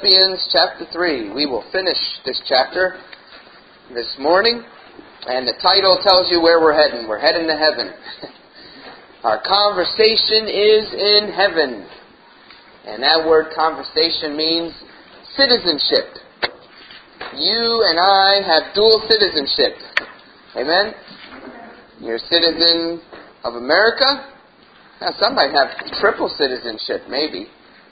Philippians chapter 3. We will finish this chapter this morning, and the title tells you where we're heading. We're heading to heaven. Our conversation is in heaven. And that word conversation means citizenship. You and I have dual citizenship. Amen? You're a citizen of America. Now, some might have triple citizenship, maybe.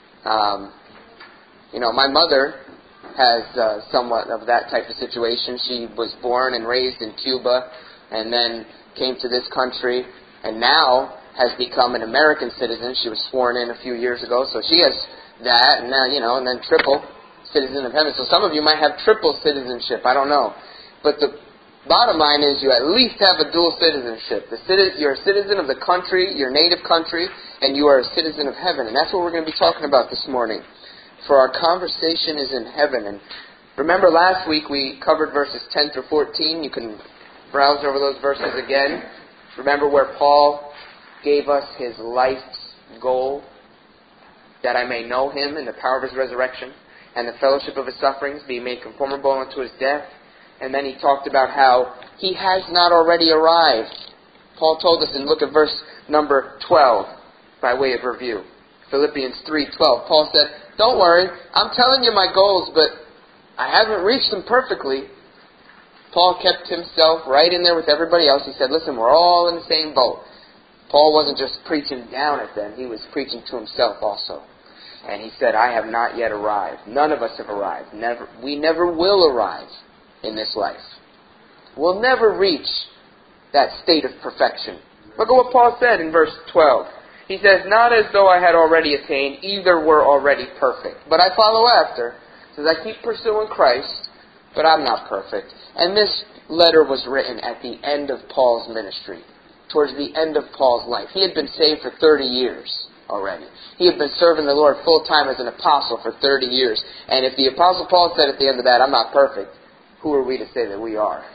My mother has somewhat of that type of situation. She was born and raised in Cuba and then came to this country and now has become an American citizen. She was sworn in a few years ago, so she has that, and now, and then triple citizen of heaven. So some of you might have triple citizenship. I don't know. But the bottom line is you at least have a dual citizenship. You're a citizen of the country, your native country, and you are a citizen of heaven. And that's what we're going to be talking about this morning. For our conversation is in heaven. And remember last week we covered verses 10 through 14. You can browse over those verses again. Remember where Paul gave us his life's goal, that I may know him in the power of his resurrection and the fellowship of his sufferings, be made conformable unto his death. And then he talked about how he has not already arrived. Paul told us, and look at verse number 12 by way of review. Philippians 3:12. Paul said, don't worry, I'm telling you my goals, but I haven't reached them perfectly. Paul kept himself right in there with everybody else. He said, listen, we're all in the same boat. Paul wasn't just preaching down at them, he was preaching to himself also. And he said, I have not yet arrived. None of us have arrived. We never will arrive in this life. We'll never reach that state of perfection. Look at what Paul said in verse 12. He says, not as though I had already attained, either were already perfect. But I follow after. He says, I keep pursuing Christ, but I'm not perfect. And this letter was written at the end of Paul's ministry, towards the end of Paul's life. He had been saved for 30 years already. He had been serving the Lord full time as an apostle for 30 years. And if the Apostle Paul said at the end of that, I'm not perfect, who are we to say that we are?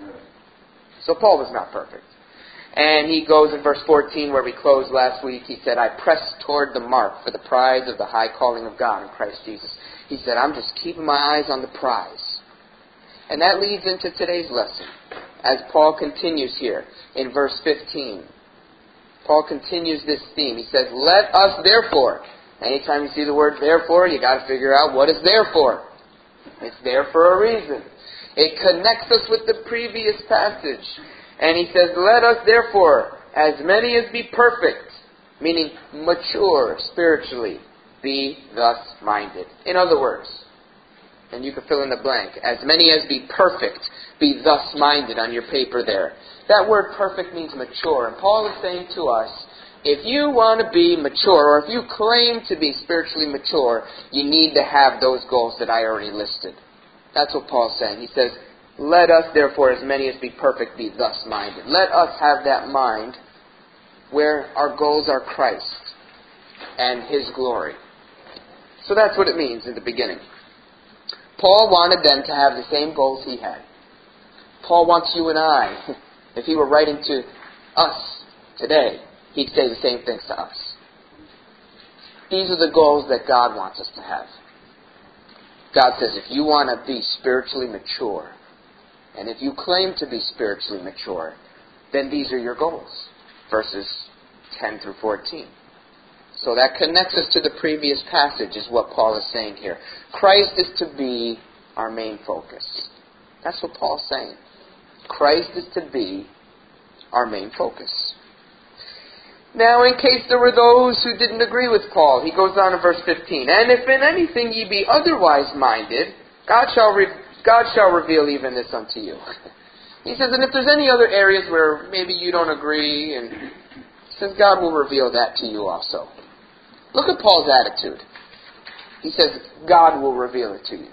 So Paul was not perfect. And he goes in verse 14 where we closed last week. He said, I press toward the mark for the prize of the high calling of God in Christ Jesus. He said, I'm just keeping my eyes on the prize. And that leads into today's lesson as Paul continues here in verse 15. Paul continues this theme. He says, let us therefore. Anytime you see the word therefore, you got to figure out what it's there for. It's there for a reason. It connects us with the previous passage. And he says, let us therefore, as many as be perfect, meaning mature spiritually, be thus minded. In other words, and you can fill in the blank, as many as be perfect, be thus minded on your paper there. That word perfect means mature. And Paul is saying to us, if you want to be mature, or if you claim to be spiritually mature, you need to have those goals that I already listed. That's what Paul's saying. He says, let us, therefore, as many as be perfect, be thus minded. Let us have that mind where our goals are Christ and His glory. So that's what it means in the beginning. Paul wanted them to have the same goals he had. Paul wants you and I, if he were writing to us today, he'd say the same things to us. These are the goals that God wants us to have. God says, if you want to be spiritually mature, and if you claim to be spiritually mature, then these are your goals. Verses 10 through 14. So that connects us to the previous passage, is what Paul is saying here. Christ is to be our main focus. That's what Paul's saying. Christ is to be our main focus. Now, in case there were those who didn't agree with Paul, he goes on in verse 15. And if in anything ye be otherwise minded, God shall reveal even this unto you. He says, and if there's any other areas where maybe you don't agree, and he says, God will reveal that to you also. Look at Paul's attitude. He says, God will reveal it to you.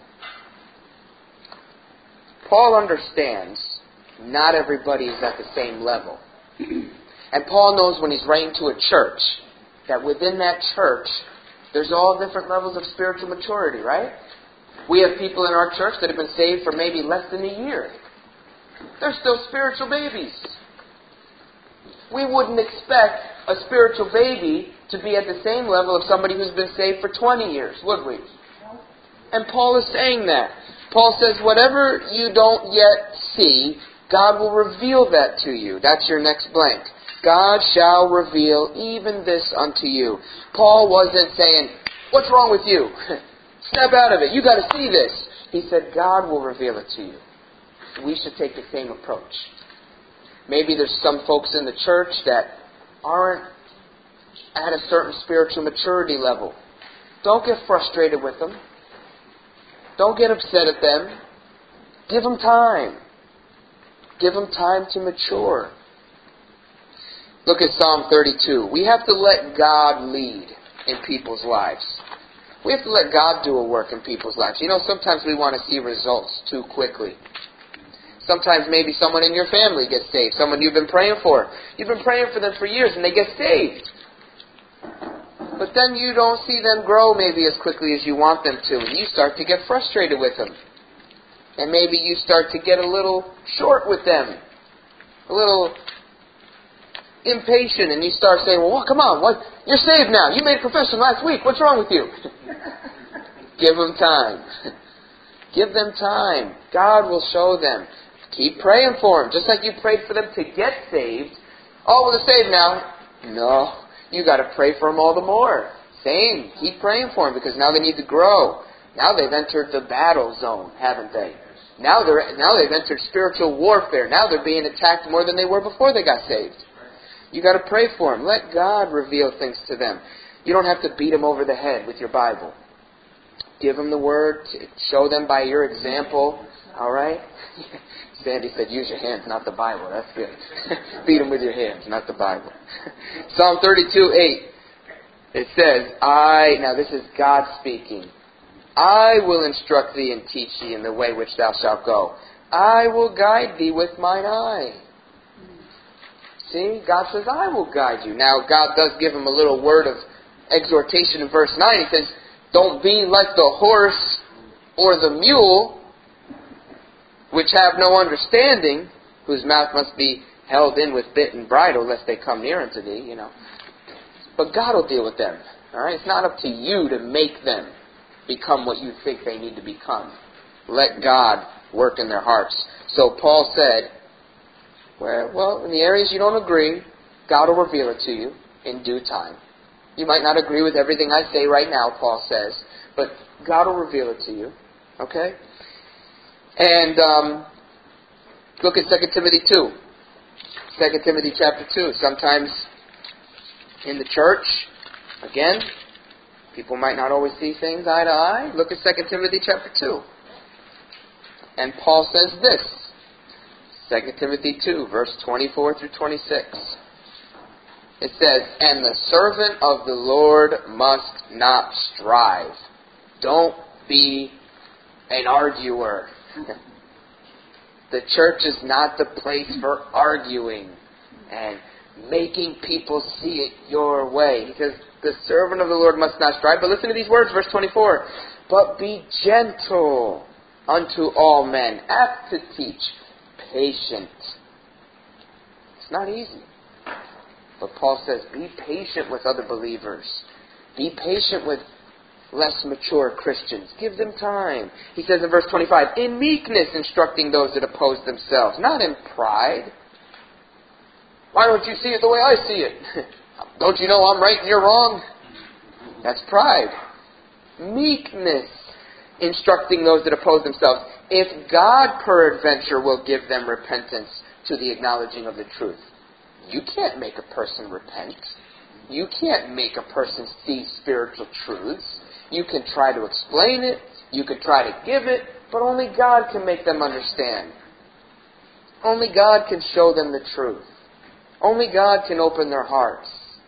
Paul understands not everybody is at the same level. And Paul knows when he's writing to a church, that within that church, there's all different levels of spiritual maturity, right? We have people in our church that have been saved for maybe less than a year. They're still spiritual babies. We wouldn't expect a spiritual baby to be at the same level of somebody who's been saved for 20 years, would we? And Paul is saying that. Paul says, whatever you don't yet see, God will reveal that to you. That's your next blank. God shall reveal even this unto you. Paul wasn't saying, what's wrong with you? Snap out of it. You got to see this. He said, God will reveal it to you. We should take the same approach. Maybe there's some folks in the church that aren't at a certain spiritual maturity level. Don't get frustrated with them. Don't get upset at them. Give them time. Give them time to mature. Look at Psalm 32. We have to let God lead in people's lives. We have to let God do a work in people's lives. You know, sometimes we want to see results too quickly. Sometimes maybe someone in your family gets saved. Someone you've been praying for. You've been praying for them for years and they get saved. But then you don't see them grow maybe as quickly as you want them to. And you start to get frustrated with them. And maybe you start to get a little short with them. A little impatient. And you start saying, well, come on. What? You're saved now. You made a profession last week. What's wrong with you? Give them time. Give them time. God will show them. Keep praying for them. Just like you prayed for them to get saved. Oh, well, they're saved now. No. You got to pray for them all the more. Same. Keep praying for them because now they need to grow. Now they've entered the battle zone, haven't they? Now they've entered spiritual warfare. Now they're being attacked more than they were before they got saved. You got to pray for them. Let God reveal things to them. You don't have to beat them over the head with your Bible. Give them the Word. Show them by your example. All right? Sandy said, use your hands, not the Bible. That's good. Beat them with your hands, not the Bible. Psalm 32:8. It says, now this is God speaking. I will instruct thee and teach thee in the way which thou shalt go. I will guide thee with mine eye. See, God says, I will guide you. Now, God does give him a little word of exhortation in verse 9. He says, don't be like the horse or the mule, which have no understanding, whose mouth must be held in with bit and bridle, lest they come near unto thee, you know. But God will deal with them. All right? It's not up to you to make them become what you think they need to become. Let God work in their hearts. So Paul said, well, in the areas you don't agree, God will reveal it to you in due time. You might not agree with everything I say right now, Paul says, but God will reveal it to you. Okay? And look at 2 Timothy 2. 2 Timothy chapter 2. Sometimes in the church, again, people might not always see things eye to eye. Look at 2 Timothy chapter 2. And Paul says this. 2 Timothy 2, verse 24 through 26. It says, and the servant of the Lord must not strive. Don't be an arguer. The church is not the place for arguing and making people see it your way. He says, the servant of the Lord must not strive. But listen to these words, verse 24. But be gentle unto all men, apt to teach, patient. It's not easy. But Paul says, be patient with other believers. Be patient with less mature Christians. Give them time. He says in verse 25, in meekness instructing those that oppose themselves, not in pride. Why don't you see it the way I see it? Don't you know I'm right and you're wrong? That's pride. Meekness instructing those that oppose themselves. If God peradventure will give them repentance to the acknowledging of the truth. You can't make a person repent. You can't make a person see spiritual truths. You can try to explain it. You can try to give it. But only God can make them understand. Only God can show them the truth. Only God can open their hearts.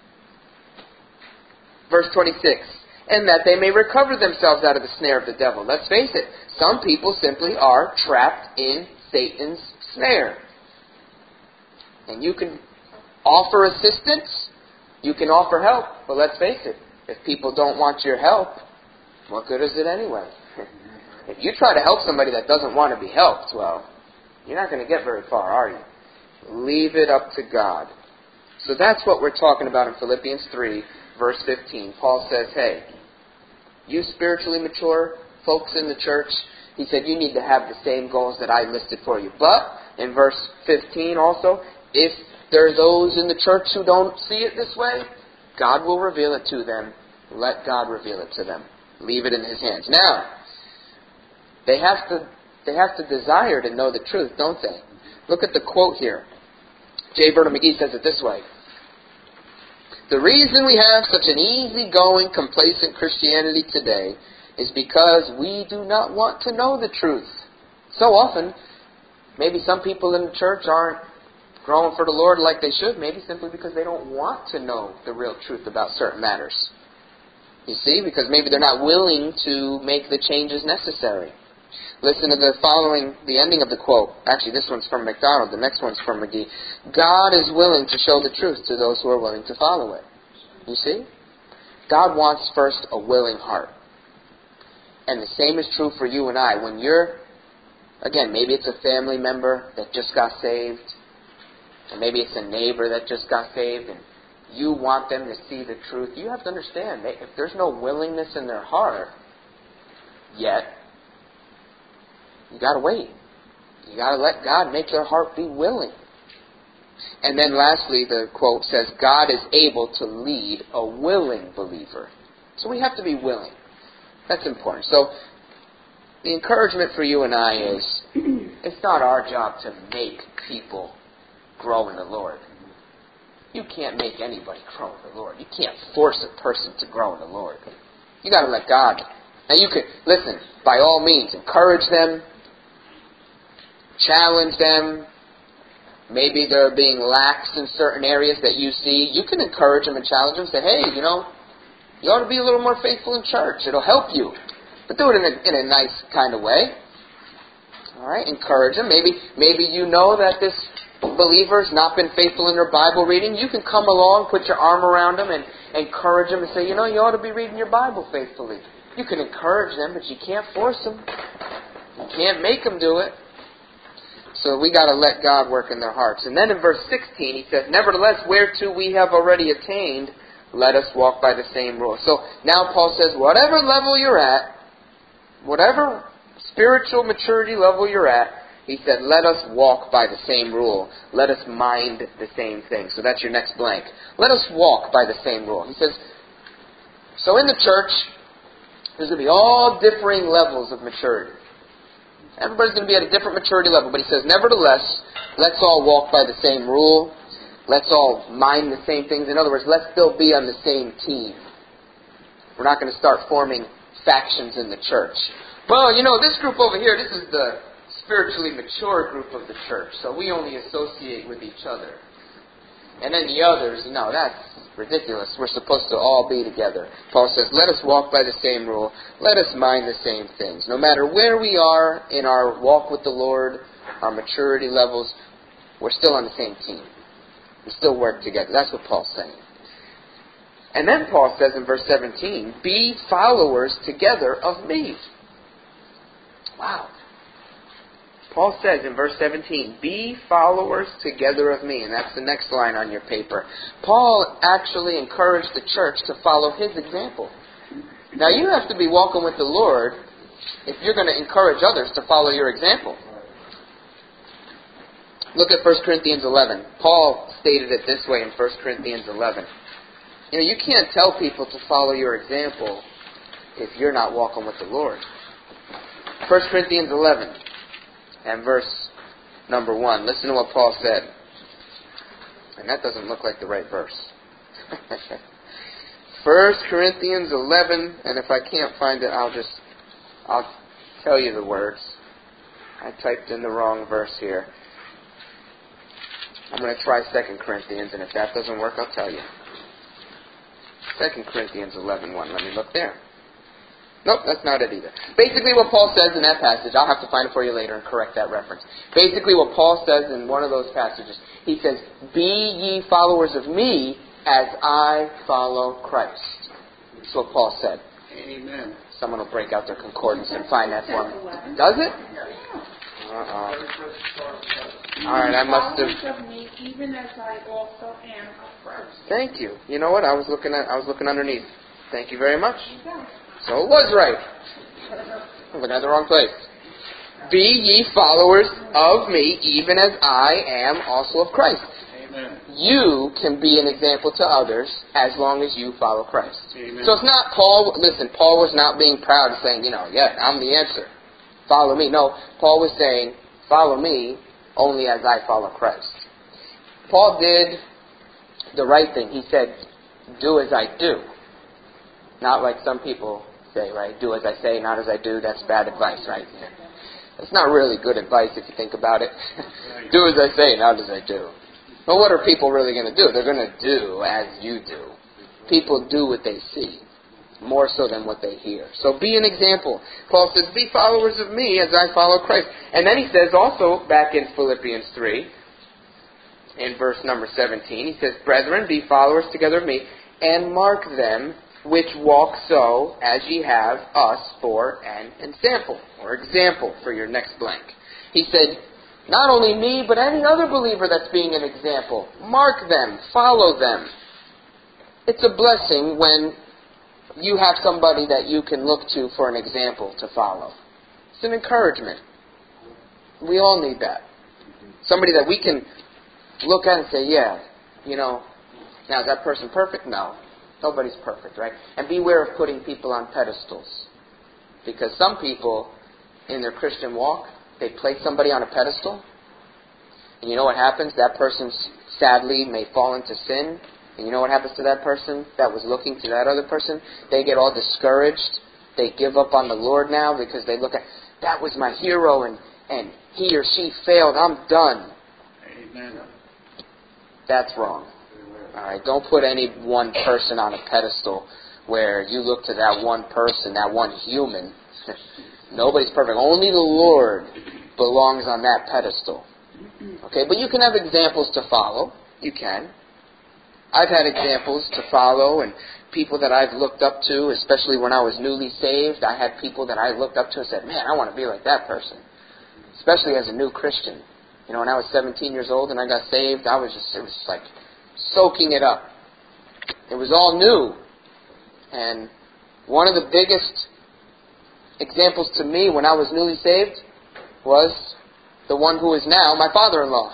Verse 26. And that they may recover themselves out of the snare of the devil. Let's face it. Some people simply are trapped in Satan's snare. And you can offer assistance. You can offer help. But let's face it. If people don't want your help, what good is it anyway? If you try to help somebody that doesn't want to be helped, well, you're not going to get very far, are you? Leave it up to God. So that's what we're talking about in Philippians 3, verse 15. Paul says, hey, you spiritually mature, folks in the church, he said, you need to have the same goals that I listed for you. But, in verse 15 also, if there are those in the church who don't see it this way, God will reveal it to them. Let God reveal it to them. Leave it in His hands. Now, they have to desire to know the truth, don't they? Look at the quote here. J. Vernon McGee says it this way. The reason we have such an easygoing, complacent Christianity today is because we do not want to know the truth. So often, maybe some people in the church aren't growing for the Lord like they should, maybe simply because they don't want to know the real truth about certain matters. You see, because maybe they're not willing to make the changes necessary. Listen to the ending of the quote. Actually, this one's from MacDonald. The next one's from McGee. God is willing to show the truth to those who are willing to follow it. You see? God wants first a willing heart. And the same is true for you and I. When you're, again, maybe it's a family member that just got saved, and maybe it's a neighbor that just got saved, and you want them to see the truth. You have to understand, if there's no willingness in their heart yet, you got to wait. You got to let God make their heart be willing. And then lastly, the quote says, God is able to lead a willing believer. So we have to be willing. That's important. So the encouragement for you and I is, it's not our job to make people grow in the Lord. You can't make anybody grow in the Lord. You can't force a person to grow in the Lord. You got to let God. Now you can, listen, by all means, encourage them, challenge them. Maybe they're being lax in certain areas that you see. You can encourage them and challenge them. Say, hey, you ought to be a little more faithful in church. It'll help you. But do it in a nice kind of way. All right, encourage them. Maybe you know that this believer's not been faithful in their Bible reading. You can come along, put your arm around them, and encourage them and say, you ought to be reading your Bible faithfully. You can encourage them, but you can't force them. You can't make them do it. So we got to let God work in their hearts. And then in verse 16, he says, nevertheless, whereto we have already attained, let us walk by the same rule. So now Paul says, whatever level you're at, whatever spiritual maturity level you're at, he said, let us walk by the same rule. Let us mind the same thing. So that's your next blank. Let us walk by the same rule. He says, so in the church, there's going to be all differing levels of maturity. Everybody's going to be at a different maturity level. But he says, nevertheless, let's all walk by the same rule. Let's all mind the same things. In other words, let's still be on the same team. We're not going to start forming factions in the church. Well, this group over here, this is the spiritually mature group of the church, so we only associate with each other. And then the others, that's ridiculous. We're supposed to all be together. Paul says, let us walk by the same rule. Let us mind the same things. No matter where we are in our walk with the Lord, our maturity levels, we're still on the same team. We still work together. That's what Paul's saying. And then Paul says in verse 17, be followers together of me. Wow. Paul says in verse 17, be followers together of me. And that's the next line on your paper. Paul actually encouraged the church to follow his example. Now you have to be walking with the Lord if you're going to encourage others to follow your example. Look at 1 Corinthians 11. Paul stated it this way in 1 Corinthians 11. You can't tell people to follow your example if you're not walking with the Lord. 1 Corinthians 11. And verse number 1. Listen to what Paul said. And that doesn't look like the right verse. 1 Corinthians 11. And if I can't find it, I'll tell you the words. I typed in the wrong verse here. I'm going to try 2 Corinthians. And if that doesn't work, I'll tell you. 2 Corinthians 11:1. Let me look there. Nope, that's not it either. Basically what Paul says in that passage, I'll have to find it for you later and correct that reference. Basically what Paul says in one of those passages, he says, be ye followers of me as I follow Christ. That's what Paul said. Amen. Someone will break out their concordance and find that for me. Does it? All right, I must have. Of me, even as I also am of Christ. Thank you. You know what? I was looking underneath. Thank you very much. So it was right. I'm looking at the wrong place. Be ye followers of me, even as I am also of Christ. Amen. You can be an example to others as long as you follow Christ. Amen. So it's not Paul, listen, Paul was not being proud and saying, yeah, I'm the answer. Follow me. No, Paul was saying, follow me only as I follow Christ. Paul did the right thing. He said, do as I do. Not like some people say, right? Do as I say, not as I do. That's bad advice, right? It's not really good advice if you think about it. Do as I say, not as I do. But what are people really going to do? They're going to do as you do. People do what they see, more so than what they hear. So be an example. Paul says, be followers of me as I follow Christ. And then he says also, back in Philippians 3, in verse number 17, he says, brethren, be followers together of me, and mark them which walk so as ye have us for an example, or example for your next blank. He said, not only me, but any other believer that's being an example. Mark them, follow them. It's a blessing when you have somebody that you can look to for an example to follow. It's an encouragement. We all need that. Somebody that we can look at and say, yeah, now is that person perfect? No. Nobody's perfect, right? And beware of putting people on pedestals. Because some people, in their Christian walk, they place somebody on a pedestal. And you know what happens? That person, sadly, may fall into sin. And you know what happens to that person that was looking to that other person? They get all discouraged. They give up on the Lord now because they look at, that was my hero and he or she failed. I'm done. Amen. That's wrong. All right, don't put any one person on a pedestal where you look to that one person, that one human. Nobody's perfect. Only the Lord belongs on that pedestal. Okay, but you can have examples to follow. You can. I've had examples to follow and people that I've looked up to, especially when I was newly saved. I had people that I looked up to and said, man, I want to be like that person. Especially as a new Christian. When I was 17 years old and I got saved, it was like soaking it up. It was all new. And one of the biggest examples to me when I was newly saved was the one who is now my father-in-law.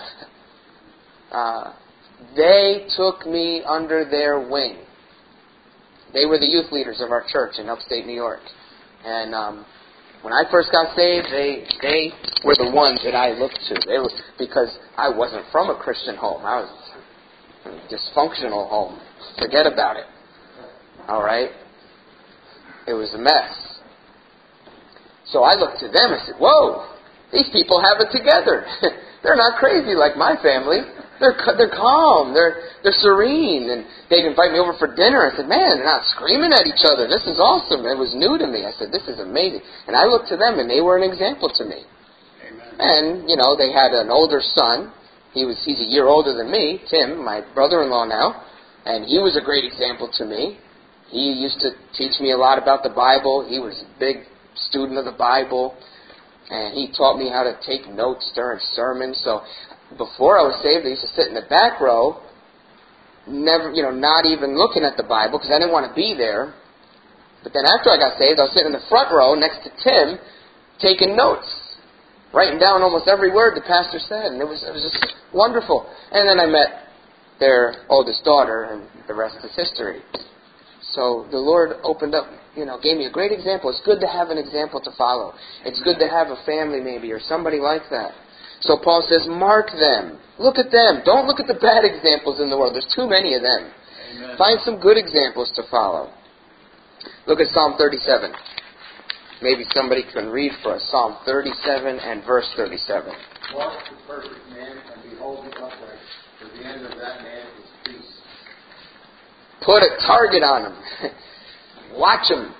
They took me under their wing. They were the youth leaders of our church in upstate New York. And when I first got saved, they were the ones that I looked to. Because I wasn't from a Christian home. I was a dysfunctional home. Forget about it. All right? It was a mess. So I looked to them and said, whoa, these people have it together. They're not crazy like my family. They're calm. They're serene. And they'd invite me over for dinner. I said, man, they're not screaming at each other. This is awesome. It was new to me. I said, this is amazing. And I looked to them, and they were an example to me. Amen. And, they had an older son. He's a year older than me, Tim, my brother-in-law now. And he was a great example to me. He used to teach me a lot about the Bible. He was a big student of the Bible. And he taught me how to take notes during sermons. So before I was saved, I used to sit in the back row, never, not even looking at the Bible because I didn't want to be there. But then after I got saved, I was sitting in the front row next to Tim, taking notes, writing down almost every word the pastor said, and it was just wonderful. And then I met their oldest daughter, and the rest is history. So the Lord opened up, gave me a great example. It's good to have an example to follow. It's good to have a family maybe or somebody like that. So Paul says, mark them. Look at them. Don't look at the bad examples in the world. There's too many of them. Amen. Find some good examples to follow. Look at Psalm 37. Maybe somebody can read for us Psalm 37 and verse 37. Walk the perfect man and behold the upright, for the end of that man is peace. Put a target on him. Watch him.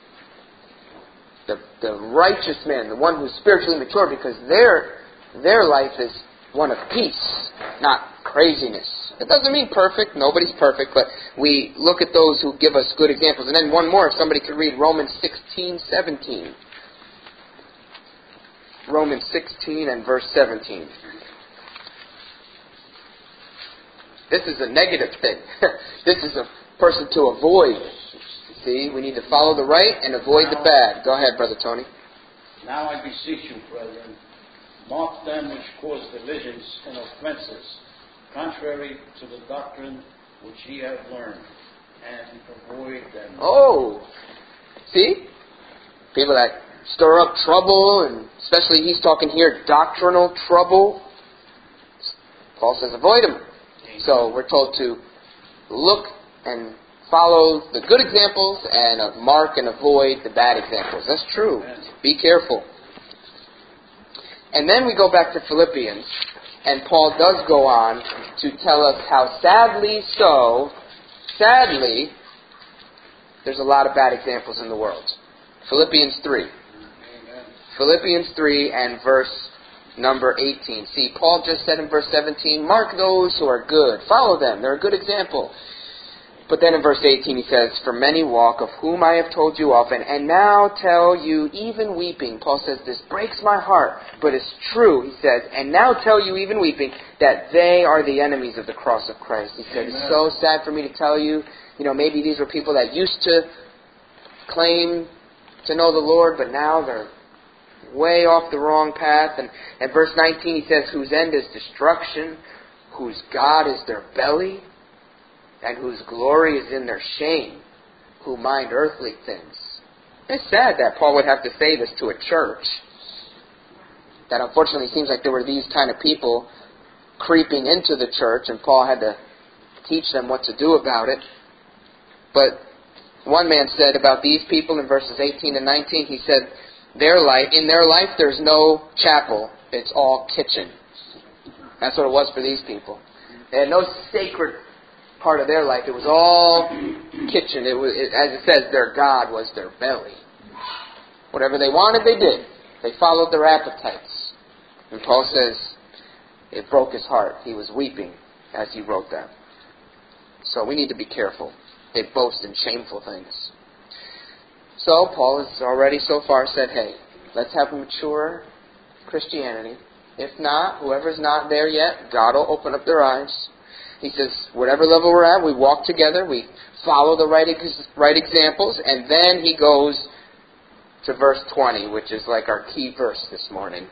The righteous man, the one who's spiritually mature, because their life is one of peace, not craziness. It doesn't mean perfect. Nobody's perfect, but we look at those who give us good examples. And then one more, if somebody could read Romans 16:17. Romans 16 and verse 17. This is a negative thing. This is a person to avoid. See, we need to follow the right and avoid the bad. Go ahead, Brother Tony. Now I beseech you, brethren, mark them which cause divisions and offenses, contrary to the doctrine which ye have learned, and avoid them. Oh, see? People that stir up trouble, and especially he's talking here doctrinal trouble. Paul says avoid them. So we're told to look and follow the good examples and mark and avoid the bad examples. That's true. Be careful. And then we go back to Philippians, and Paul does go on to tell us how sadly, there's a lot of bad examples in the world. Philippians 3. Amen. Philippians 3 and verse number 18. See, Paul just said in verse 17, mark those who are good. Follow them. They're a good example. But then in verse 18 he says, for many walk, of whom I have told you often, and now tell you, even weeping. Paul says, this breaks my heart, but it's true, he says, and now tell you, even weeping, that they are the enemies of the cross of Christ. He said, it's so sad for me to tell you, maybe these were people that used to claim to know the Lord, but now they're way off the wrong path. And at verse 19 he says, whose end is destruction, whose God is their belly, and whose glory is in their shame, who mind earthly things. It's sad that Paul would have to say this to a church. That unfortunately seems like there were these kind of people creeping into the church, and Paul had to teach them what to do about it. But one man said about these people in verses 18 and 19, he said, in their life there's no chapel, it's all kitchen. That's what it was for these people. They had no sacred part of their life. It was all kitchen. As it says, their God was their belly. Whatever they wanted, they did. They followed their appetites. And Paul says, it broke his heart. He was weeping as he wrote that. So we need to be careful. They boast in shameful things. So Paul has already so far said, hey, let's have a mature Christianity. If not, whoever's not there yet, God will open up their eyes. He says, whatever level we're at, we walk together, we follow the right examples, and then he goes to verse 20, which is like our key verse this morning.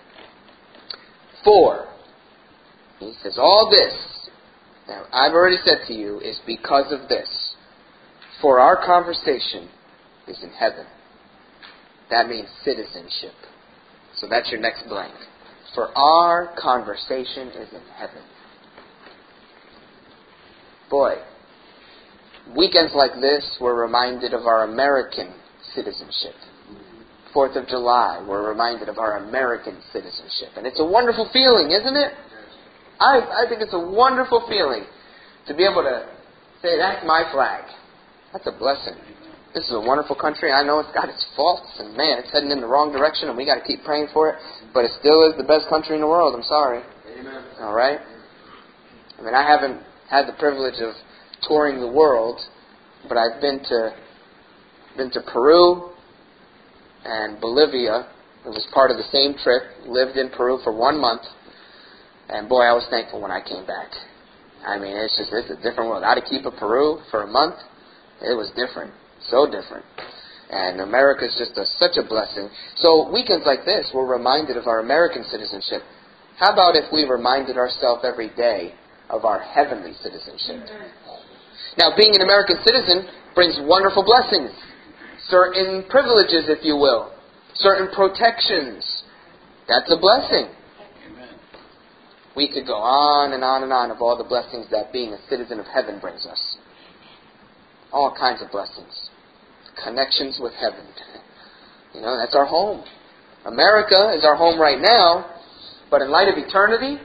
For, he says, all this, now I've already said to you, is because of this. For our conversation is in heaven. That means citizenship. So that's your next blank. For our conversation is in heaven. Boy, weekends like this, we're reminded of our American citizenship. 4th of July, we're reminded of our American citizenship. And it's a wonderful feeling, isn't it? I think it's a wonderful feeling to be able to say, that's my flag. That's a blessing. This is a wonderful country. I know it's got its faults, and man, it's heading in the wrong direction, and we got to keep praying for it. But it still is the best country in the world. I'm sorry. Amen. All right? I mean, I haven't had the privilege of touring the world, but I've been to Peru and Bolivia. It was part of the same trip. Lived in Peru for 1 month, and boy, I was thankful when I came back. I mean, it's a different world. Arequipa, Peru, for a month, it was different, so different. And America is just such a blessing. So weekends like this, we're reminded of our American citizenship. How about if we reminded ourselves every day of our heavenly citizenship? Now, being an American citizen brings wonderful blessings, certain privileges, if you will, certain protections. That's a blessing. Amen. We could go on and on and on of all the blessings that being a citizen of heaven brings us. All kinds of blessings. Connections with heaven. That's our home. America is our home right now, but in light of eternity,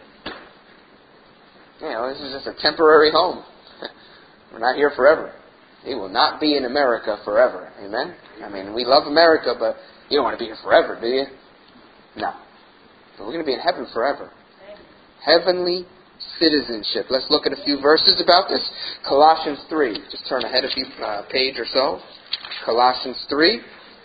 this is just a temporary home. We're not here forever. We will not be in America forever. Amen? I mean, we love America, but you don't want to be here forever, do you? No. But we're going to be in heaven forever. Heavenly citizenship. Let's look at a few verses about this. Colossians 3. Just turn ahead a few page or so. Colossians 3.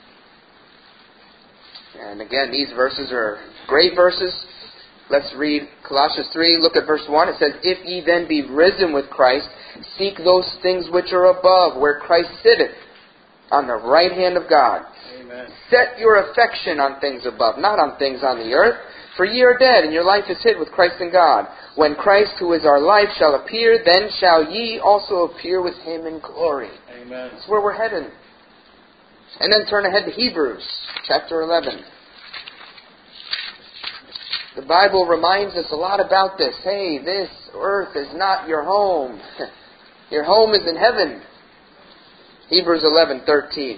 And again, these verses are great verses. Let's read Colossians 3. Look at verse 1. It says, if ye then be risen with Christ, seek those things which are above, where Christ sitteth, on the right hand of God. Amen. Set your affection on things above, not on things on the earth. For ye are dead, and your life is hid with Christ in God. When Christ, who is our life, shall appear, then shall ye also appear with him in glory. Amen. That's where we're heading. And then turn ahead to Hebrews, chapter 11. The Bible reminds us a lot about this. Hey, this earth is not your home. Your home is in heaven. Hebrews 11:13.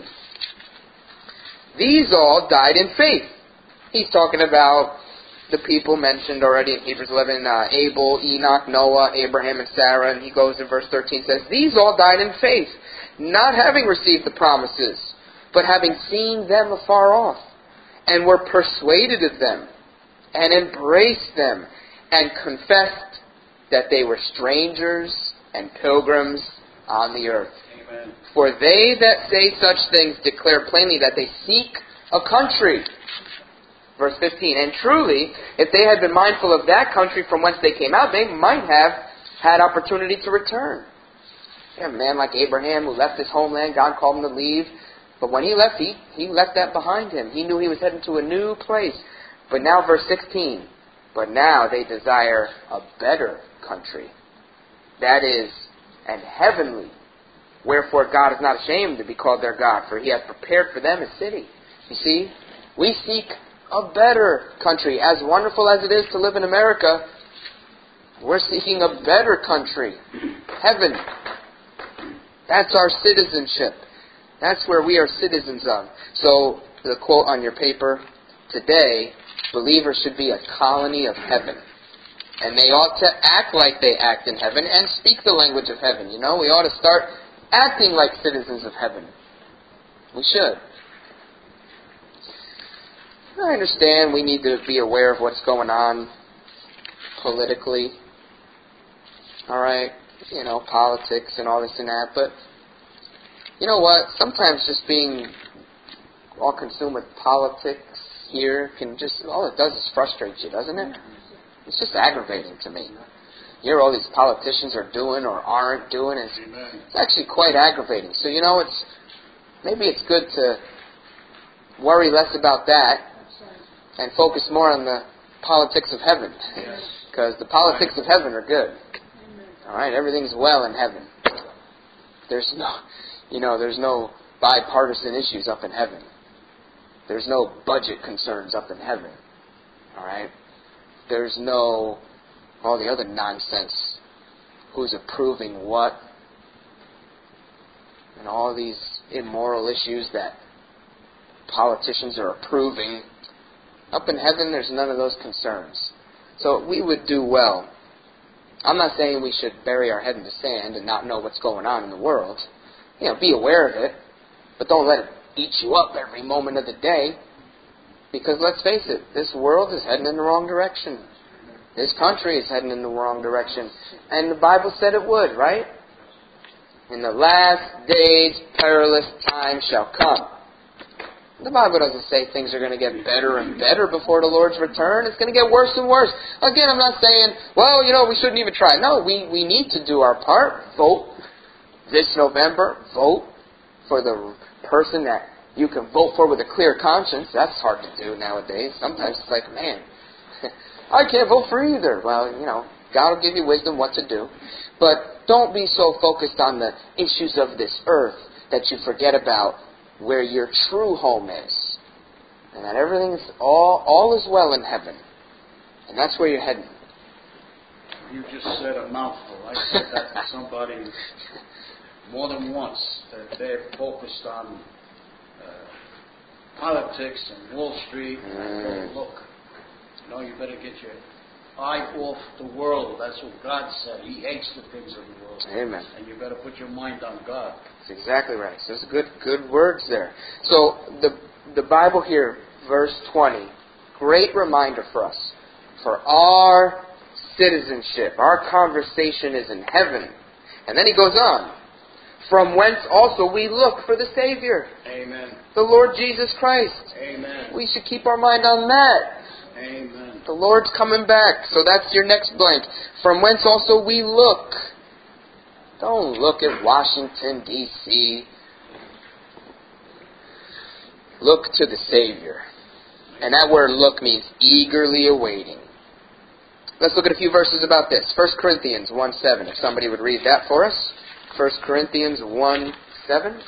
These all died in faith. He's talking about the people mentioned already in Hebrews 11, Abel, Enoch, Noah, Abraham, and Sarah. And he goes in verse 13, says, These all died in faith, not having received the promises, but having seen them afar off, and were persuaded of them, and embraced them, and confessed that they were strangers and pilgrims on the earth. Amen. For they that say such things declare plainly that they seek a country. Verse 15, and truly, if they had been mindful of that country from whence they came out, they might have had opportunity to return. You have a man like Abraham who left his homeland. God called him to leave. But when he left, he left that behind him. He knew he was heading to a new place. But now, verse 16, but now they desire a better country. That is, an heavenly. Wherefore God is not ashamed to be called their God, for he hath prepared for them a city. You see, we seek a better country. As wonderful as it is to live in America, we're seeking a better country. Heaven. That's our citizenship. That's where we are citizens of. So, the quote on your paper, today, believers should be a colony of heaven. And they ought to act like they act in heaven and speak the language of heaven. You know, we ought to start acting like citizens of heaven. We should. I understand we need to be aware of what's going on politically. Alright, you know, politics and all this and that. But, you know what? Sometimes just being all consumed with politics here can just, all it does is frustrate you, doesn't it? It's just aggravating to me. You hear all these politicians are doing or aren't doing. It's actually quite aggravating. So, you know, maybe it's good to worry less about that and focus more on the politics of heaven. Because the politics of heaven are good. Alright, everything's well in heaven. There's no bipartisan issues up in heaven. There's no budget concerns up in heaven. Alright? There's no all the other nonsense. Who's approving what? And all these immoral issues that politicians are approving. Up in heaven, there's none of those concerns. So we would do well. I'm not saying we should bury our head in the sand and not know what's going on in the world. You know, be aware of it, but don't let it eat you up every moment of the day. Because let's face it, this world is heading in the wrong direction. This country is heading in the wrong direction. And the Bible said it would, right? In the last days, perilous times shall come. The Bible doesn't say things are going to get better and better before the Lord's return. It's going to get worse and worse. Again, I'm not saying, well, you know, we shouldn't even try. No, we need to do our part. Vote this November. Vote for the person that you can vote for with a clear conscience. That's hard to do nowadays. Sometimes it's like, man, I can't vote for either. Well, you know, God will give you wisdom what to do. But don't be so focused on the issues of this earth that you forget about where your true home is. And that everything's all is well in heaven. And that's where you're heading. You just said a mouthful. I said that to somebody more than once, that they're focused on politics and Wall Street. And I go, look, you know, you better get your eye off the world. That's what God said. He hates the things of the world. Amen. And you better put your mind on God. That's exactly right. So there's good words there. So the Bible here, verse 20, great reminder for us. For our citizenship, our conversation is in heaven. And then he goes on. From whence also we look for the Savior. Amen. The Lord Jesus Christ. Amen. We should keep our mind on that. Amen. The Lord's coming back. So that's your next blank. From whence also we look. Don't look at Washington, D.C. Look to the Savior. And that word look means eagerly awaiting. Let's look at a few verses about this. 1 Corinthians 1:7. If somebody would read that for us. 1 Corinthians 1:7.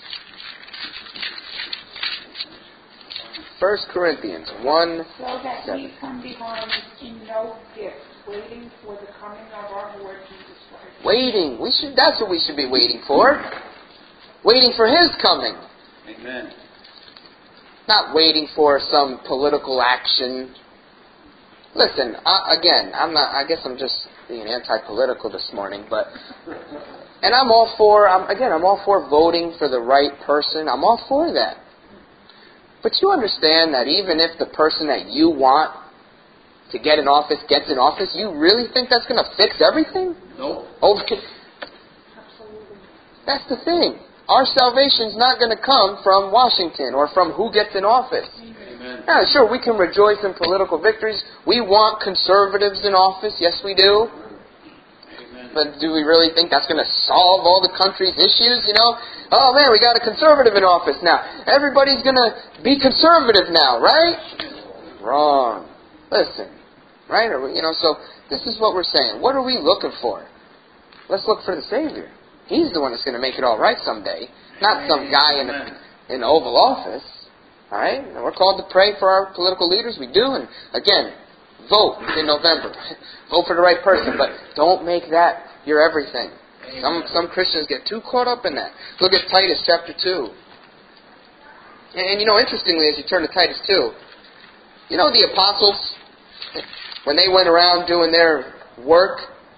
1 Corinthians 1:7. So that we come behind in no gift, waiting for the coming of our Lord Jesus Christ. Waiting. That's what we should be waiting for. Waiting for His coming. Amen. Not waiting for some political action. Listen, I guess I'm just being anti-political this morning, and I'm all for voting for the right person. I'm all for that. But you understand that even if the person that you want to get in office gets in office, you really think that's going to fix everything? Nope. Absolutely. That's the thing. Our salvation's not going to come from Washington or from who gets in office. Amen. Yeah, sure, we can rejoice in political victories. We want conservatives in office. Yes, we do. Amen. But do we really think that's going to solve all the country's issues? Oh man, we got a conservative in office now. Everybody's going to be conservative now, right? Wrong. Listen, right? So this is what we're saying. What are we looking for? Let's look for the Savior. He's the one that's going to make it all right someday, not some guy in the Oval Office. All right? And we're called to pray for our political leaders. We do. And again, vote in November. Vote for the right person. But don't make that your everything. Some Christians get too caught up in that. Look at Titus chapter 2. And interestingly, as you turn to Titus 2, the apostles, when they went around doing their work,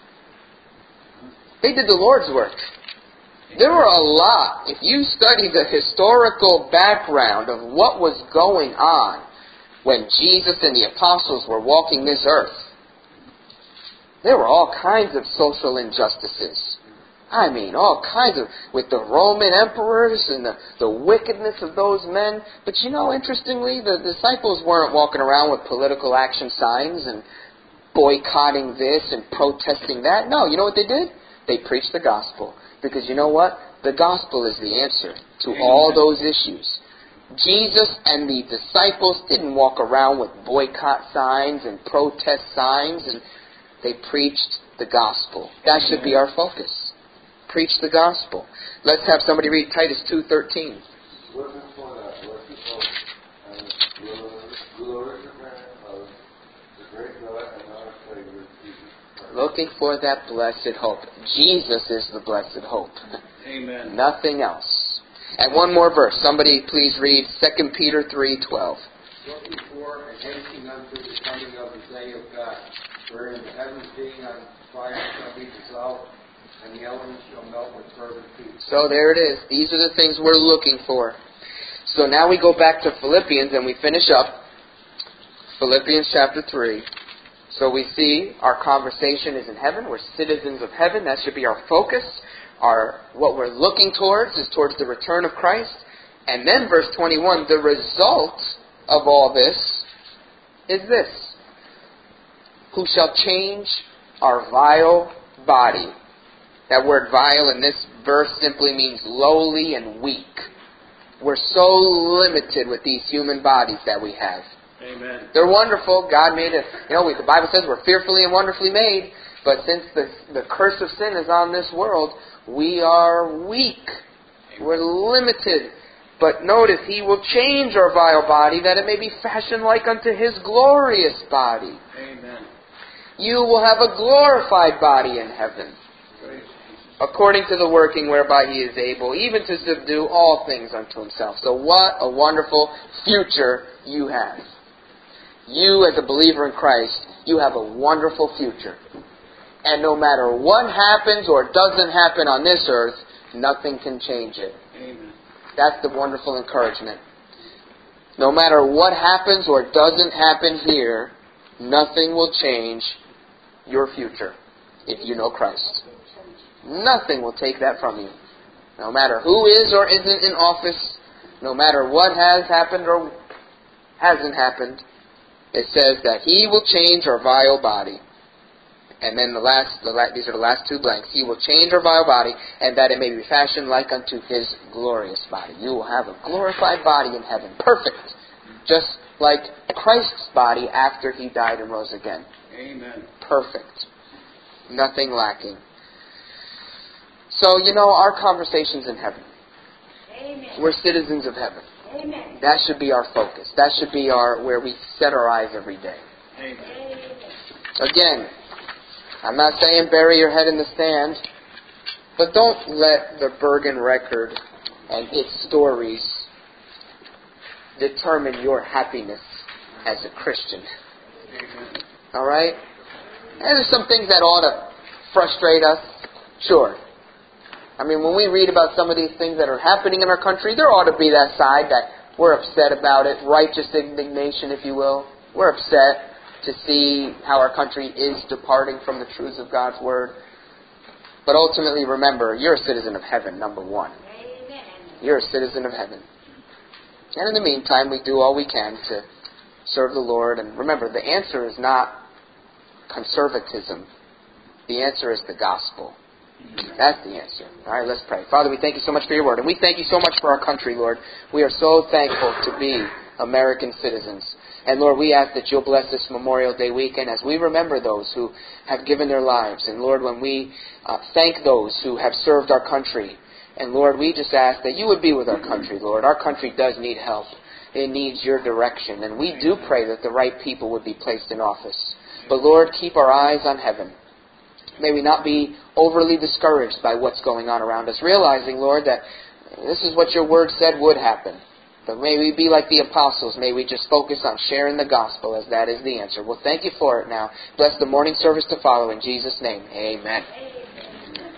they did the Lord's work. There were a lot. If you study the historical background of what was going on when Jesus and the apostles were walking this earth, there were all kinds of social injustices. I mean, all kinds of, with the Roman emperors and the wickedness of those men. But interestingly, the disciples weren't walking around with political action signs and boycotting this and protesting that. No, you know what they did? They preached the gospel. Because you know what? The gospel is the answer to all those issues. Jesus and the disciples didn't walk around with boycott signs and protest signs, and they preached the gospel. That should be our focus. Preach the gospel. Let's have somebody read Titus 2:13. Looking for that blessed hope and glorious appearing of the great God and our Savior, Jesus Christ. Looking for that blessed hope. Jesus is the blessed hope. Amen. Nothing else. And one more verse. Somebody please read 2 Peter 3:12. Looking for and hastening unto the coming of the day of God, wherein the heavens being on fire shall be dissolved, and the elements shall melt with fervent heat. So there it is. These are the things we're looking for. So now we go back to Philippians and we finish up. Philippians chapter 3. So we see our conversation is in heaven. We're citizens of heaven. That should be our focus. What we're looking towards is towards the return of Christ. And then verse 21, the result of all this is this. Who shall change our vile body. That word vile in this verse simply means lowly and weak. We're so limited with these human bodies that we have. Amen. They're wonderful. God made it. The Bible says we're fearfully and wonderfully made. But since the curse of sin is on this world, we are weak. We're limited. But notice, He will change our vile body that it may be fashioned like unto His glorious body. Amen. You will have a glorified body in heaven, according to the working whereby He is able even to subdue all things unto Himself. So what a wonderful future you have. You, as a believer in Christ, you have a wonderful future. And no matter what happens or doesn't happen on this earth, nothing can change it. Amen. That's the wonderful encouragement. No matter what happens or doesn't happen here, nothing will change your future if you know Christ. Nothing will take that from you. No matter who is or isn't in office, no matter what has happened or hasn't happened, it says that He will change our vile body. And then these are the last two blanks. He will change our vile body, and that it may be fashioned like unto His glorious body. You will have a glorified body in heaven. Perfect. Just like Christ's body after He died and rose again. Amen. Perfect. Nothing lacking. So, our conversation's in heaven. Amen. We're citizens of heaven. Amen. That should be our focus. That should be where we set our eyes every day. Amen. Again, I'm not saying bury your head in the sand, but don't let the Bergen record and its stories determine your happiness as a Christian. All right? And there's some things that ought to frustrate us. Sure. I mean, when we read about some of these things that are happening in our country, there ought to be that side that we're upset about it. Righteous indignation, if you will. We're upset to see how our country is departing from the truths of God's Word. But ultimately, remember, you're a citizen of heaven, number one. Amen. You're a citizen of heaven. And in the meantime, we do all we can to serve the Lord. And remember, the answer is not conservatism. The answer is the gospel. That's the answer. All right, let's pray. Father, we thank you so much for your word. And we thank you so much for our country, Lord. We are so thankful to be American citizens. And Lord, we ask that you'll bless this Memorial Day weekend as we remember those who have given their lives. And Lord, when we thank those who have served our country, and Lord, we just ask that you would be with our country, Lord. Our country does need help. It needs your direction. And we do pray that the right people would be placed in office. But Lord, keep our eyes on heaven. May we not be overly discouraged by what's going on around us, realizing, Lord, that this is what your word said would happen. But may we be like the apostles. May we just focus on sharing the gospel, as that is the answer. Well, thank you for it now. Bless the morning service to follow in Jesus' name. Amen.